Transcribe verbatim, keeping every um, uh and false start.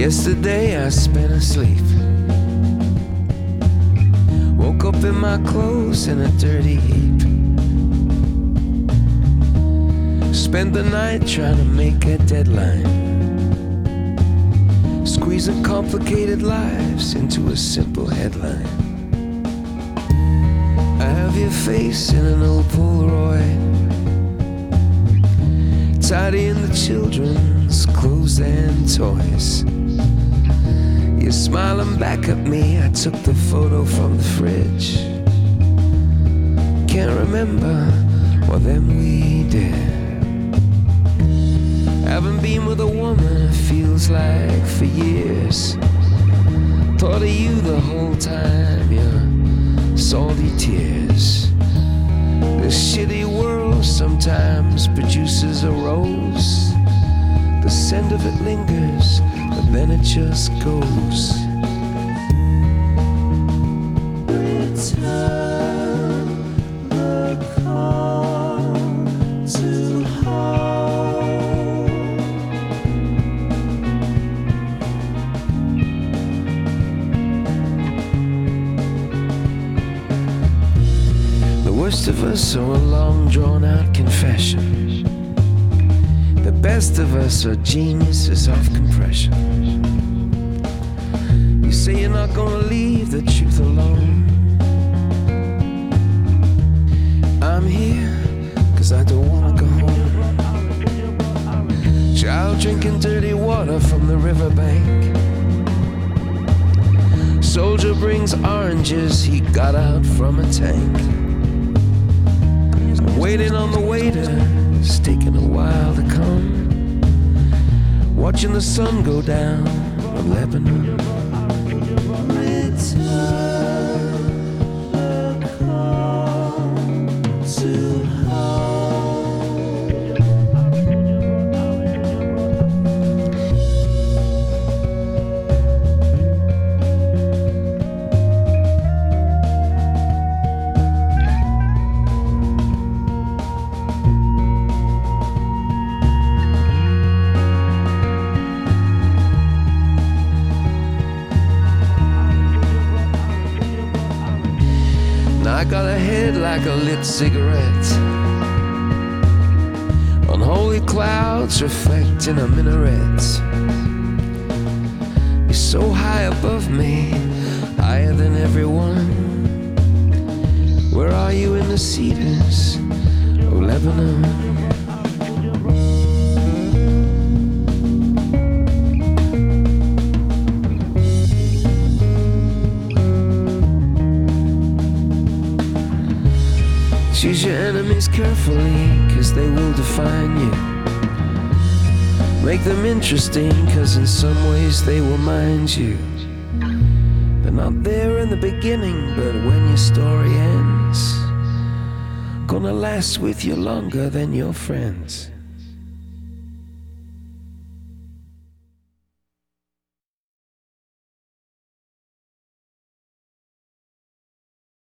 Yesterday I spent asleep. Woke up in my clothes in a dirty heap. Spent the night trying to make a deadline, squeezing complicated lives into a simple headline. I have your face in an old Polaroid, tidying the children's clothes and toys. You're smiling back at me. I took the photo from the fridge. Can't remember what then we did. Haven't been with a woman, it feels like for years. Thought of you the whole time, your salty tears. This shitty world sometimes produces a rose. The scent of it lingers, but then it just goes. Return the call to home. The worst of us are a long drawn out confession. The best of us are geniuses of compression. You say you're not gonna leave the truth alone. I'm here cause I don't wanna go home. Child drinking dirty water from the riverbank. Soldier brings oranges he got out from a tank. I'm waiting on the waiter, it's taking a while to come. Watching the sun go down on Lebanon. Return the call to I got a head like a lit cigarette. Unholy clouds reflecting a minaret. You're so high above me, higher than everyone. Where are you in the cedars of Lebanon? Choose your enemies carefully, cause they will define you. Make them interesting, cause in some ways they will mind you. They're not there in the beginning, but when your story ends, gonna last with you longer than your friends.